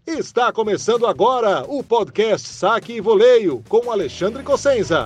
Está começando agora o podcast Saque e Voleio com Alexandre Cossenza.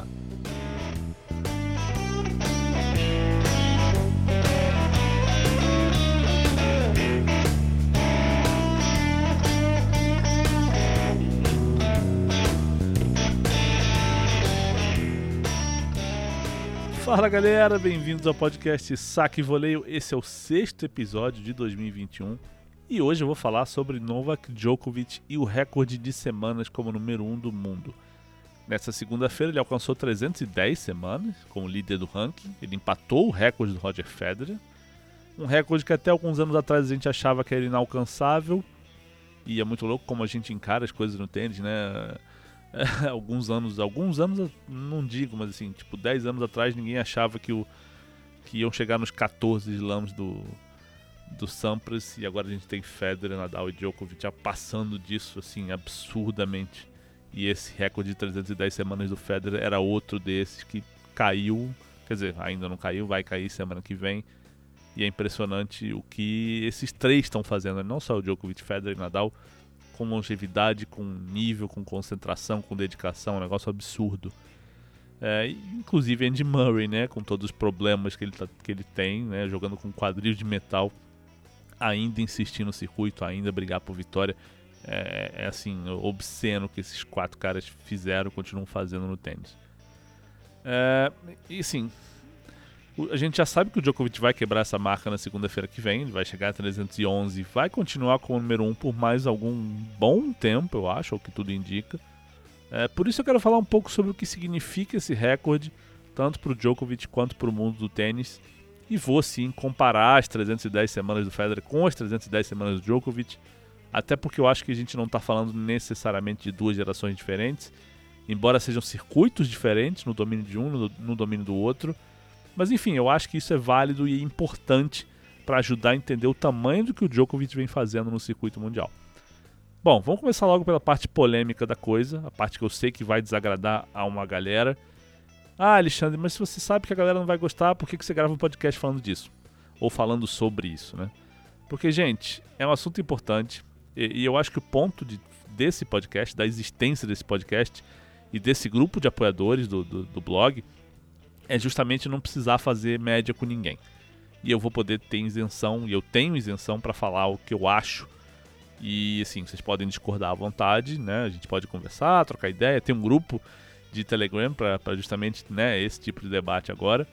Fala galera, bem-vindos ao podcast Saque e Voleio. Esse é o 6º episódio de 2021 e hoje eu vou falar sobre Novak Djokovic e o recorde de semanas como número 1 do mundo. Nessa segunda-feira ele alcançou 310 semanas como líder do ranking, ele empatou o recorde do Roger Federer, um recorde que até alguns anos atrás a gente achava que era inalcançável, e é muito louco como a gente encara as coisas no tênis, né? Alguns anos, não digo, mas assim, tipo 10 anos atrás ninguém achava que iam chegar nos 14 slams do Sampras, e agora a gente tem Federer, Nadal e Djokovic já passando disso assim absurdamente. E esse recorde de 310 semanas do Federer era outro desses que caiu, quer dizer, ainda não caiu, vai cair semana que vem. E é impressionante o que esses três estão fazendo, não só o Djokovic, Federer e Nadal, com longevidade, com nível, com concentração, com dedicação, um negócio absurdo. Inclusive Andy Murray, né, com todos os problemas que ele tem, né, jogando com quadril de metal, ainda insistir no circuito, ainda brigar por vitória. É assim, obsceno o que esses 4 caras fizeram e continuam fazendo no tênis. E assim, a gente já sabe que o Djokovic vai quebrar essa marca na segunda-feira que vem, ele vai chegar a 311, vai continuar com o número 1 por mais algum bom tempo, eu acho, é o que tudo indica. Por isso eu quero falar um pouco sobre o que significa esse recorde, tanto para o Djokovic quanto para o mundo do tênis, e vou sim comparar as 310 semanas do Federer com as 310 semanas do Djokovic, até porque eu acho que a gente não está falando necessariamente de duas gerações diferentes, embora sejam circuitos diferentes no domínio de um, no domínio do outro. Mas enfim, eu acho que isso é válido e importante para ajudar a entender o tamanho do que o Djokovic vem fazendo no circuito mundial. Bom, vamos começar logo pela parte polêmica da coisa, a parte que eu sei que vai desagradar a uma galera. Ah, Alexandre, mas se você sabe que a galera não vai gostar, por que você grava um podcast falando disso? Ou falando sobre isso, né? Porque, gente, é um assunto importante e eu acho que o ponto desse podcast, da existência desse podcast e desse grupo de apoiadores do blog, é justamente não precisar fazer média com ninguém. E eu vou poder ter isenção, e eu tenho isenção para falar o que eu acho. E assim, vocês podem discordar à vontade, né? A gente pode conversar, trocar ideia, tem um grupo de Telegram para justamente, né, esse tipo de debate agora.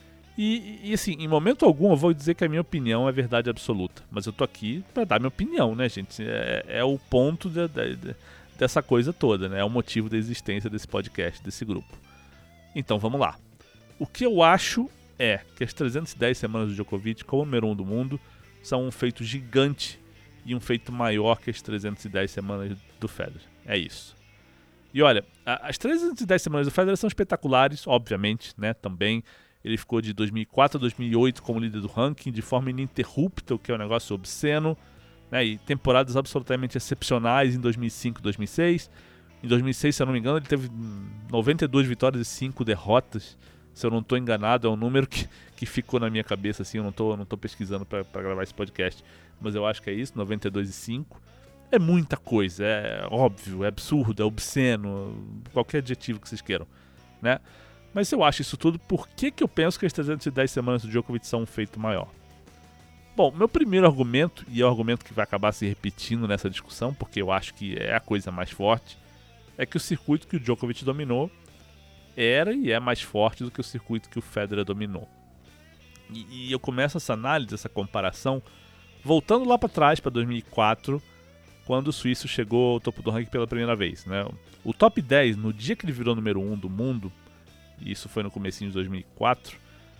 E assim, em momento algum eu vou dizer que a minha opinião é verdade absoluta. Mas eu tô aqui para dar minha opinião, né, gente? É o ponto dessa coisa toda, né? É o motivo da existência desse podcast, desse grupo. Então vamos lá. O que eu acho é que as 310 semanas do Djokovic como número 1 do mundo são um feito gigante e um feito maior que as 310 semanas do Federer. É isso. E olha, as 310 semanas do Federer são espetaculares, obviamente, né? Também ele ficou de 2004 a 2008 como líder do ranking de forma ininterrupta, o que é um negócio obsceno, né? E temporadas absolutamente excepcionais em 2005 e 2006. Em 2006, se eu não me engano, ele teve 92 vitórias e 5 derrotas. Se eu não estou enganado, é um número que ficou na minha cabeça, assim, eu não tô pesquisando para gravar esse podcast, mas eu acho que é isso, 92 e 5. É muita coisa, é óbvio, é absurdo, é obsceno, qualquer adjetivo que vocês queiram, né? Mas se eu acho isso tudo, por que eu penso que as 310 semanas do Djokovic são um feito maior? Bom, meu primeiro argumento, e é o argumento que vai acabar se repetindo nessa discussão, porque eu acho que é a coisa mais forte, é que o circuito que o Djokovic dominou era e é mais forte do que o circuito que o Federer dominou. E eu começo essa análise, essa comparação, voltando lá para trás, para 2004, quando o suíço chegou ao topo do ranking pela primeira vez, né? O top 10, no dia que ele virou número 1 do mundo, e isso foi no comecinho de 2004,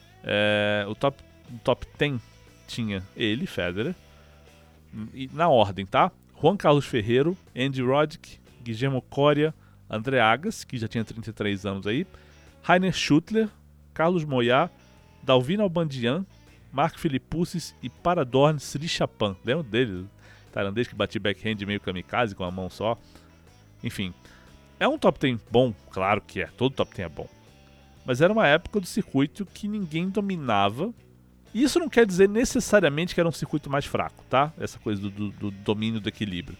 o top 10 tinha ele, Federer, e na ordem, tá? Juan Carlos Ferrero, Andy Roddick, Guillermo Coria, André Agassi, que já tinha 33 anos aí, Rainer Schüttler, Carlos Moyat, Dalvin Albandian, Mark Philippoussis e Paradorn Srichaphan. Lembra dele? Tailandês que batia backhand meio kamikaze com a mão só. Enfim, é um top 10 bom, claro que é, todo top 10 é bom. Mas era uma época do circuito que ninguém dominava. E isso não quer dizer necessariamente que era um circuito mais fraco, tá? Essa coisa do domínio do equilíbrio.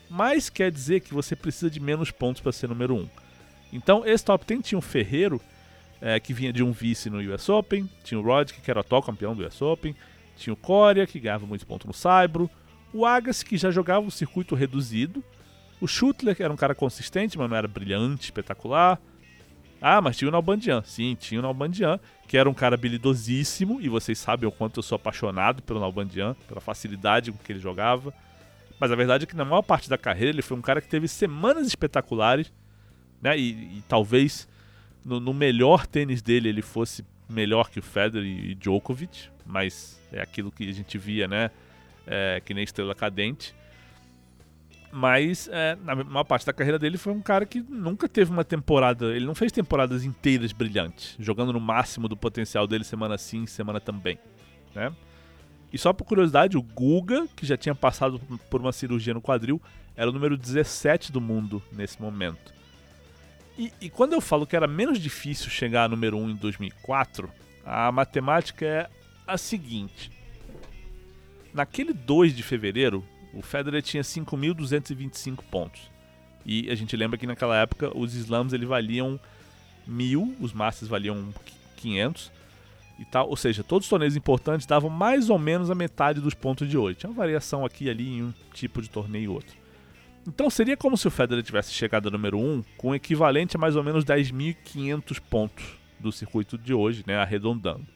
mas quer dizer que você precisa de menos pontos para ser número 1. Então esse top 10 tinha o Ferrero, que vinha de um vice no US Open, tinha o Roddick, que era o atual campeão do US Open, tinha o Coria, que ganhava muitos pontos no Saibro, o Agassi, que já jogava um circuito reduzido, o Schüttler, que era um cara consistente, mas não era brilhante, espetacular. Ah, mas tinha o Nalbandian. Sim, tinha o Nalbandian, que era um cara habilidosíssimo, e vocês sabem o quanto eu sou apaixonado pelo Nalbandian, pela facilidade com que ele jogava. Mas a verdade é que na maior parte da carreira ele foi um cara que teve semanas espetaculares, né? E talvez no melhor tênis dele ele fosse melhor que o Federer e Djokovic, mas é aquilo que a gente via, né? Que nem estrela cadente. Mas na maior parte da carreira dele foi um cara que nunca teve uma temporada, ele não fez temporadas inteiras brilhantes, jogando no máximo do potencial dele semana sim, semana também, né? E só por curiosidade, o Guga, que já tinha passado por uma cirurgia no quadril, era o número 17 do mundo nesse momento. E quando eu falo que era menos difícil chegar a número 1 em 2004, a matemática é a seguinte. Naquele 2 de fevereiro, o Federer tinha 5.225 pontos. E a gente lembra que naquela época os slams eles valiam 1.000, os Masters valiam 500 e tal. Ou seja, todos os torneios importantes davam mais ou menos a metade dos pontos de hoje. Tinha uma variação aqui e ali em um tipo de torneio e outro. Então seria como se o Federer tivesse chegado a número 1 com o equivalente a mais ou menos 10.500 pontos do circuito de hoje, né, arredondando.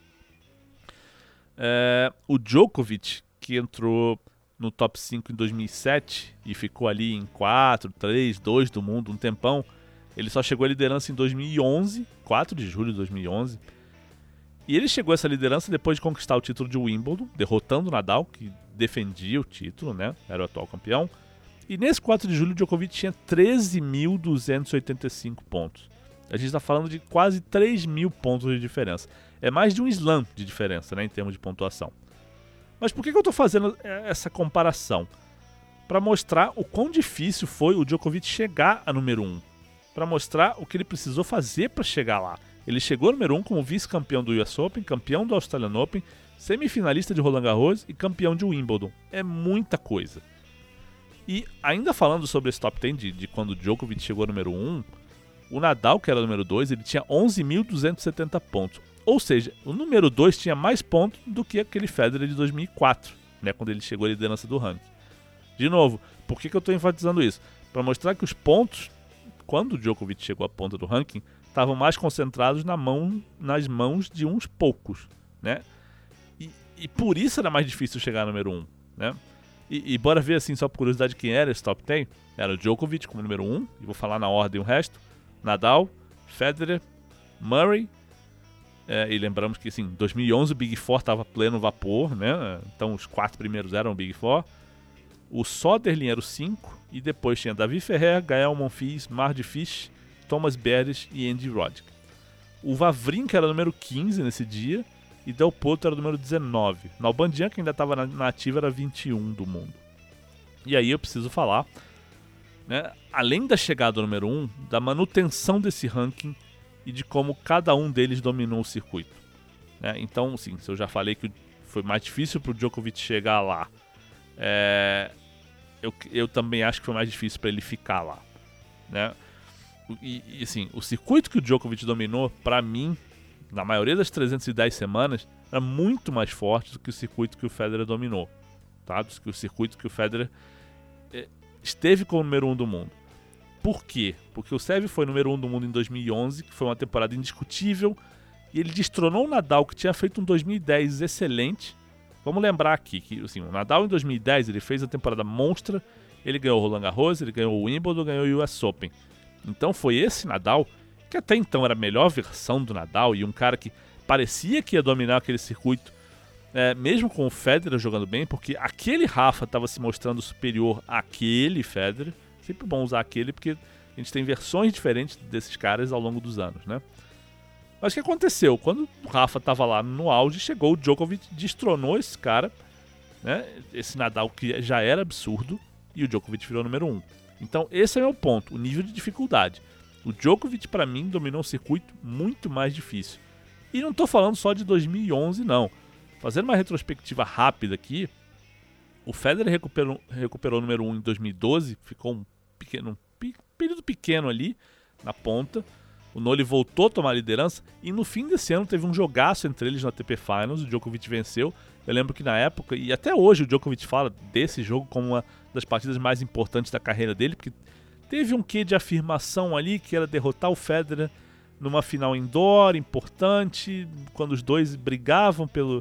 O Djokovic, que entrou no top 5 em 2007 e ficou ali em 4, 3, 2 do mundo um tempão, ele só chegou à liderança em 2011, 4 de julho de 2011. E ele chegou a essa liderança depois de conquistar o título de Wimbledon, derrotando o Nadal, que defendia o título, né? Era o atual campeão. E nesse 4 de julho, o Djokovic tinha 13.285 pontos. A gente está falando de quase 3.000 pontos de diferença. É mais de um slam de diferença, né, em termos de pontuação. Mas por que eu estou fazendo essa comparação? Para mostrar o quão difícil foi o Djokovic chegar a número 1. Para mostrar o que ele precisou fazer para chegar lá. Ele chegou número 1 como vice-campeão do US Open, campeão do Australian Open, semifinalista de Roland Garros e campeão de Wimbledon. É muita coisa. E ainda falando sobre esse top 10 de quando o Djokovic chegou número 1, o Nadal, que era o número 2, ele tinha 11.270 pontos. Ou seja, o número 2 tinha mais pontos do que aquele Federer de 2004, né, quando ele chegou à liderança do ranking. De novo, por que eu estou enfatizando isso? Para mostrar que os pontos, quando o Djokovic chegou à ponta do ranking, estavam mais concentrados nas mãos de uns poucos, né? E por isso era mais difícil chegar ao número 1, né? E bora ver, assim, só por curiosidade, quem era esse top 10. Era o Djokovic como número 1, e vou falar na ordem o resto. Nadal, Federer, Murray, e lembramos que, assim, em 2011 o Big Four estava pleno vapor, né? Então os 4 primeiros eram o Big Four. O Soderling era o 5, e depois tinha Davi Ferrer, Gael Monfils, Mardy Fish, Thomas Berdych e Andy Roddick. O Wawrinka era o número 15 nesse dia, e Del Potro era o número 19. Nalbandian, que ainda estava na ativa, era 21 do mundo. E aí eu preciso falar, né, além da chegada ao número 1, da manutenção desse ranking e de como cada um deles dominou o circuito. Né? Então, sim, se eu já falei que foi mais difícil para o Djokovic chegar lá, eu também acho que foi mais difícil para ele ficar lá. Né? E assim, o circuito que o Djokovic dominou, para mim, na maioria das 310 semanas, era muito mais forte do que o circuito que o Federer dominou, tá? Do que o circuito que o Federer esteve como o número 1 do mundo. Por quê? Porque o Sérvio foi número 1 do mundo em 2011, que foi uma temporada indiscutível, e ele destronou o Nadal, que tinha feito um 2010 excelente. Vamos lembrar aqui que, assim, o Nadal em 2010 ele fez a temporada monstra, ele ganhou o Roland Garros, ele ganhou o Wimbledon, ganhou o US Open. Então foi esse Nadal, que até então era a melhor versão do Nadal e um cara que parecia que ia dominar aquele circuito, mesmo com o Federer jogando bem, porque aquele Rafa estava se mostrando superior àquele Federer. Sempre bom usar aquele, porque a gente tem versões diferentes desses caras ao longo dos anos, né? Mas o que aconteceu? Quando o Rafa estava lá no auge, chegou o Djokovic, destronou esse cara, né? Esse Nadal que já era absurdo, e o Djokovic virou número 1. Então esse é o meu ponto, o nível de dificuldade. O Djokovic, para mim, dominou um circuito muito mais difícil. E não estou falando só de 2011, não. Fazendo uma retrospectiva rápida aqui, O Federer recuperou o número 1 em 2012, ficou um período pequeno ali na ponta. O Nole voltou a tomar a liderança e no fim desse ano teve um jogaço entre eles na ATP Finals. O Djokovic venceu. Eu lembro que na época, e até hoje o Djokovic fala desse jogo como uma das partidas mais importantes da carreira dele, porque teve um quê de afirmação ali, que era derrotar o Federer numa final indoor importante, quando os dois brigavam pelo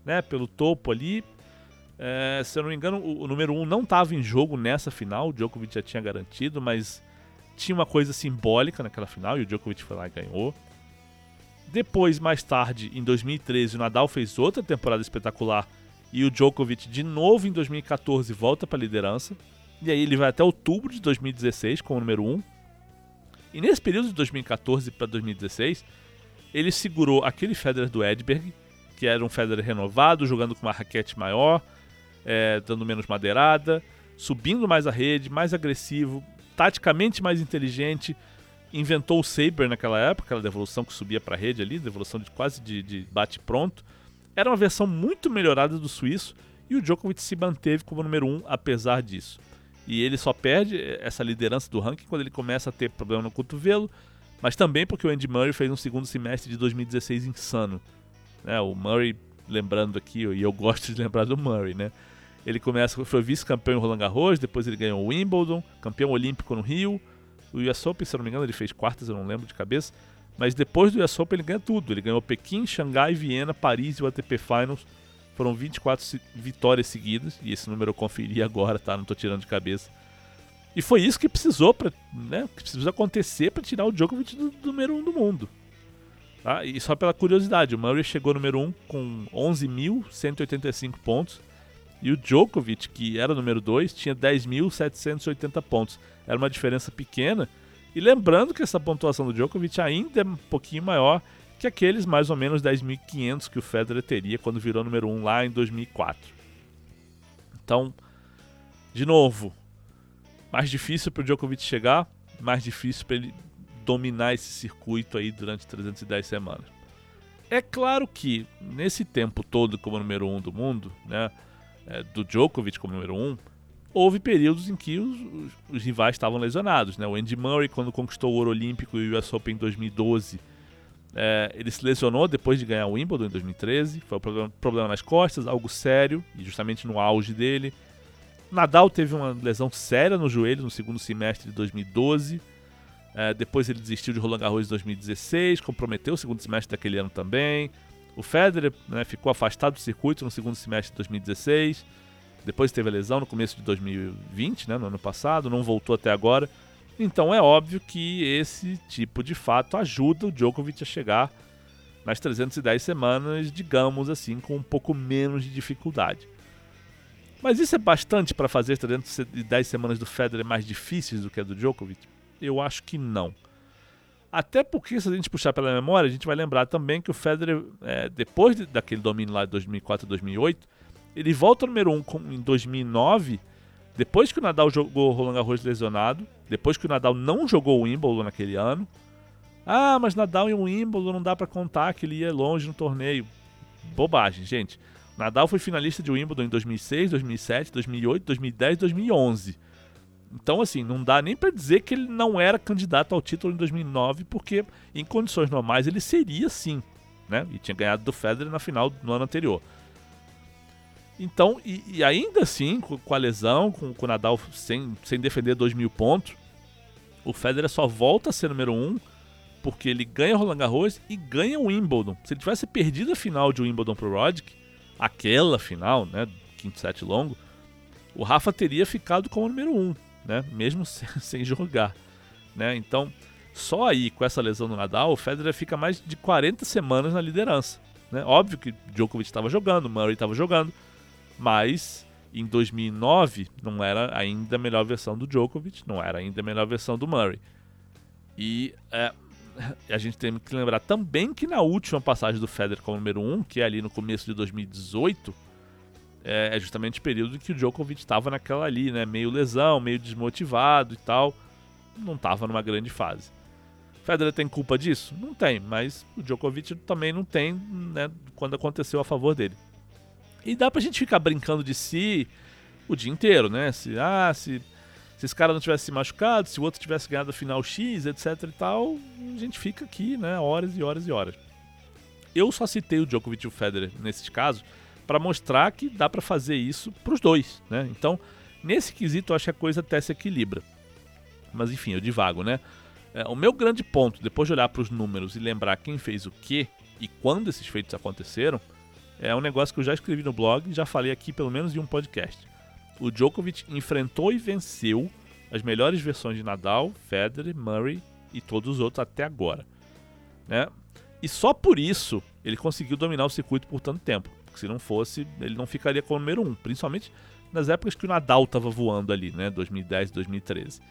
topo ali. Se eu não me engano, o número 1 não estava em jogo nessa final, o Djokovic já tinha garantido, mas tinha uma coisa simbólica naquela final e o Djokovic foi lá e ganhou. Depois, mais tarde, em 2013, o Nadal fez outra temporada espetacular e o Djokovic, de novo em 2014, volta para a liderança. E aí ele vai até outubro de 2016 com o número 1. E nesse período de 2014 para 2016, ele segurou aquele Federer do Edberg, que era um Federer renovado, jogando com uma raquete maior, dando menos madeirada, subindo mais a rede, mais agressivo, taticamente mais inteligente. Inventou o Saber naquela época, aquela devolução que subia para a rede ali, devolução quase de bate-pronto. Era uma versão muito melhorada do suíço e o Djokovic se manteve como número 1 apesar disso. E ele só perde essa liderança do ranking quando ele começa a ter problema no cotovelo, mas também porque o Andy Murray fez um segundo semestre de 2016 insano. O Murray, lembrando aqui, e eu gosto de lembrar do Murray, né? Ele foi vice-campeão em Roland Garros, depois ele ganhou o Wimbledon, campeão olímpico no Rio. O US Open, se eu não me engano, ele fez quartas, eu não lembro de cabeça. Mas depois do US Open ele ganha tudo. Ele ganhou Pequim, Xangai, Viena, Paris e o ATP Finals. Foram 24 vitórias seguidas. E esse número eu conferi agora, tá? Não tô tirando de cabeça. E foi isso que precisou acontecer para tirar o Djokovic do número 1 do mundo. Tá? E só pela curiosidade, o Murray chegou número 1 com 11.185 pontos. E o Djokovic, que era número 2, tinha 10.780 pontos. Era uma diferença pequena. E lembrando que essa pontuação do Djokovic ainda é um pouquinho maior que aqueles mais ou menos 10.500 que o Federer teria quando virou número 1 lá em 2004. Então, de novo, mais difícil para o Djokovic chegar, mais difícil para ele dominar esse circuito aí durante 310 semanas. É claro que nesse tempo todo como número 1 do mundo, né, do Djokovic como número 1, houve períodos em que os rivais estavam lesionados. Né? O Andy Murray, quando conquistou o ouro olímpico e o US Open em 2012, ele se lesionou depois de ganhar o Wimbledon em 2013. Foi um problema nas costas, algo sério, e justamente no auge dele. Nadal teve uma lesão séria no joelho no segundo semestre de 2012. Depois ele desistiu de Roland Garros em 2016, comprometeu o segundo semestre daquele ano também. O Federer, né, ficou afastado do circuito no segundo semestre de 2016. Depois teve a lesão no começo de 2020, né, no ano passado, não voltou até agora. Então é óbvio que esse tipo de fato ajuda o Djokovic a chegar nas 310 semanas, digamos assim, com um pouco menos de dificuldade. Mas isso é bastante para fazer as 310 semanas do Federer mais difíceis do que a do Djokovic? Eu acho que não. Até porque, se a gente puxar pela memória, a gente vai lembrar também que o Federer, depois daquele domínio lá de 2004 e 2008, ele volta ao número 1 em 2009, depois que o Nadal jogou Roland Garros lesionado, depois que o Nadal não jogou o Wimbledon naquele ano. Mas Nadal e o Wimbledon não dá pra contar que ele ia longe no torneio. Bobagem, gente. Nadal foi finalista de Wimbledon em 2006, 2007, 2008, 2010 e 2011. Então, assim, não dá nem pra dizer que ele não era candidato ao título em 2009, porque em condições normais ele seria sim, né? E tinha ganhado do Federer na final no ano anterior. Então, e ainda assim, com a lesão, com o Nadal sem defender 2.000 pontos, o Federer só volta a ser número 1 porque ele ganha Roland Garros e ganha o Wimbledon. Se ele tivesse perdido a final de Wimbledon pro Roddick, aquela final, né, quinto set longo, o Rafa teria ficado como número 1, né, mesmo sem jogar, né? Então, só aí com essa lesão do Nadal, o Federer fica mais de 40 semanas na liderança, né? Óbvio que Djokovic estava jogando, o Murray estava jogando, mas em 2009 não era ainda a melhor versão do Djokovic, não era ainda a melhor versão do Murray. E a gente tem que lembrar também que na última passagem do Federer como número 1, que é ali no começo de 2018, é justamente o período em que o Djokovic estava naquela ali, né, meio lesão, meio desmotivado e tal, não estava numa grande fase. Federer tem culpa disso? Não tem, mas o Djokovic também não tem, né, quando aconteceu a favor dele. E dá pra gente ficar brincando de se o dia inteiro, né? Se esse cara não tivesse se machucado, se o outro tivesse ganhado a final X, etc e tal, a gente fica aqui, né? Horas e horas e horas. Eu só citei o Djokovic e o Federer nesses casos para mostrar que dá para fazer isso pros dois, né? Então, nesse quesito, eu acho que a coisa até se equilibra. Mas enfim, eu divago, né? O meu grande ponto, depois de olhar para os números e lembrar quem fez o quê e quando esses feitos aconteceram, é um negócio que eu já escrevi no blog e já falei aqui pelo menos em um podcast. O Djokovic enfrentou e venceu as melhores versões de Nadal, Federer, Murray e todos os outros até agora, né? E só por isso ele conseguiu dominar o circuito por tanto tempo. Porque se não fosse, ele não ficaria como número 1, principalmente nas épocas que o Nadal estava voando ali, né? 2010, 2013.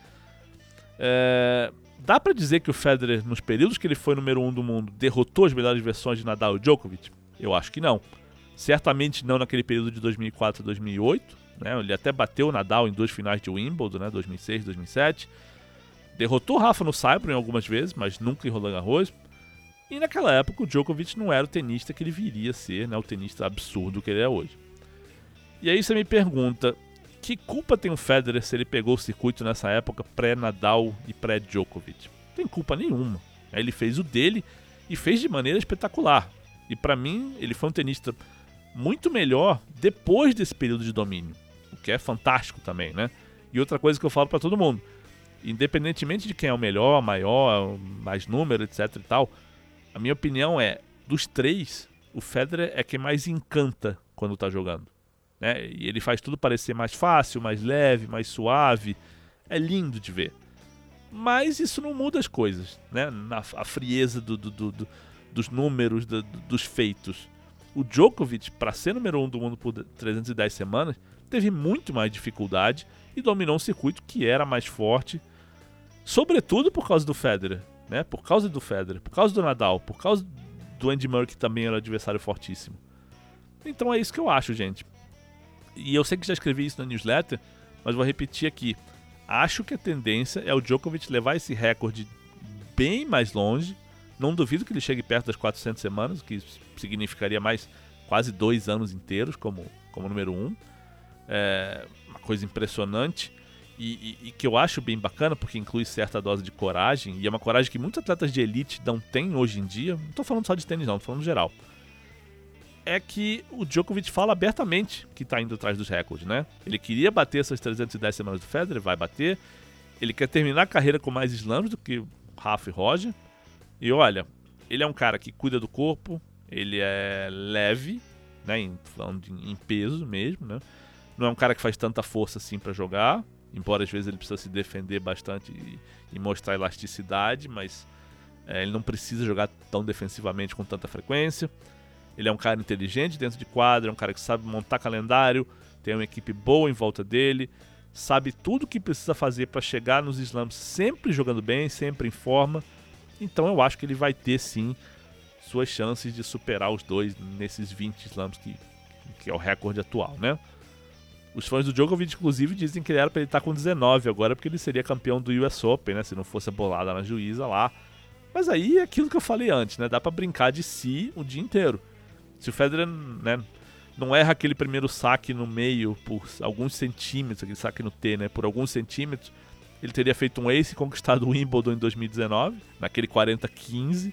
Dá pra dizer que o Federer, nos períodos que ele foi número 1 do mundo, derrotou as melhores versões de Nadal e Djokovic? Eu acho que não. Certamente não naquele período de 2004 a 2008. Né? Ele até bateu o Nadal em 2 finais de Wimbledon, né? 2006 e 2007. Derrotou o Rafa no Saibro em algumas vezes, mas nunca em Roland Garros. E naquela época o Djokovic não era o tenista que ele viria a ser, né? O tenista absurdo que ele é hoje. E aí você me pergunta, que culpa tem o Federer se ele pegou o circuito nessa época pré-Nadal e pré-Djokovic? Não tem culpa nenhuma. Ele fez o dele e fez de maneira espetacular. E pra mim, ele foi um tenista muito melhor depois desse período de domínio. O que é fantástico também, né? E outra coisa que eu falo pra todo mundo. Independentemente de quem é o melhor, maior, mais número, etc e tal, a minha opinião é, dos três, o Federer é quem mais encanta quando tá jogando. Né? E ele faz tudo parecer mais fácil, mais leve, mais suave. É lindo de ver. Mas isso não muda as coisas, né? A frieza dos números, dos feitos. O Djokovic, para ser número 1 do mundo por 310 semanas, teve muito mais dificuldade e dominou um circuito que era mais forte, sobretudo por causa do Federer, né? Por causa do Federer, por causa do Nadal, por causa do Andy Murray, que também era um adversário fortíssimo. Então é isso que eu acho, gente. E eu sei que já escrevi isso na newsletter, mas vou repetir aqui. Acho que a tendência é o Djokovic levar esse recorde bem mais longe. Não duvido que ele chegue perto das 400 semanas, o que significaria mais quase 2 anos inteiros como número 1. É uma coisa impressionante e que eu acho bem bacana, porque inclui certa dose de coragem, e é uma coragem que muitos atletas de elite não têm hoje em dia. Não estou falando só de tênis não, estou falando geral. É que o Djokovic fala abertamente que está indo atrás dos recordes, né? Ele queria bater essas 310 semanas do Federer, vai bater. Ele quer terminar a carreira com mais slams do que Rafa e Roger. E olha, ele é um cara que cuida do corpo, ele é leve, né? Falando em peso mesmo, né? Não é um cara que faz tanta força assim para jogar, embora às vezes ele precisa se defender bastante e mostrar elasticidade, mas ele não precisa jogar tão defensivamente com tanta frequência. Ele é um cara inteligente dentro de quadra, é um cara que sabe montar calendário, tem uma equipe boa em volta dele, sabe tudo o que precisa fazer para chegar nos slams sempre jogando bem, sempre em forma. Então eu acho que ele vai ter sim suas chances de superar os dois nesses 20 slams que é o recorde atual, né? Os fãs do Djokovic, inclusive, dizem que ele era para ele estar com 19 agora, porque ele seria campeão do US Open, né? Se não fosse a bolada na juíza lá. Mas aí é aquilo que eu falei antes, né? Dá para brincar de si o dia inteiro. Se o Federer, né, não erra aquele primeiro saque no meio por alguns centímetros, aquele saque no T, né, por alguns centímetros, ele teria feito um ace e conquistado o Wimbledon em 2019, naquele 40-15.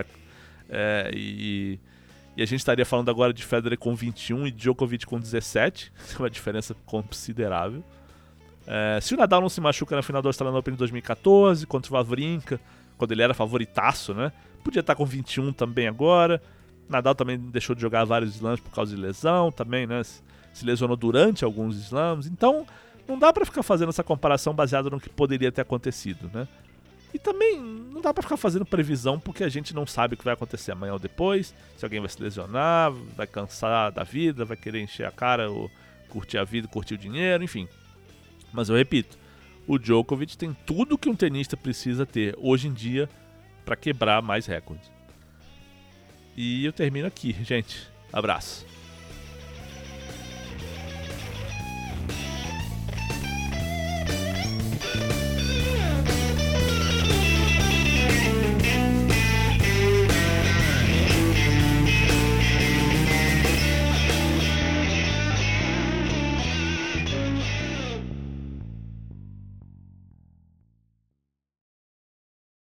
E a gente estaria falando agora de Federer com 21 e Djokovic com 17, uma diferença considerável. Se o Nadal não se machuca na final do Australian Open em 2014, contra o Wawrinka, quando ele era favoritaço, né, podia estar com 21 também agora. Nadal também deixou de jogar vários slams por causa de lesão também, né? Se lesionou durante alguns slams. Então, não dá pra ficar fazendo essa comparação baseada no que poderia ter acontecido, né? E também não dá pra ficar fazendo previsão porque a gente não sabe o que vai acontecer amanhã ou depois. Se alguém vai se lesionar, vai cansar da vida, vai querer encher a cara ou curtir a vida, curtir o dinheiro, enfim. Mas eu repito, o Djokovic tem tudo que um tenista precisa ter hoje em dia pra quebrar mais recordes. E eu termino aqui, gente. Abraço.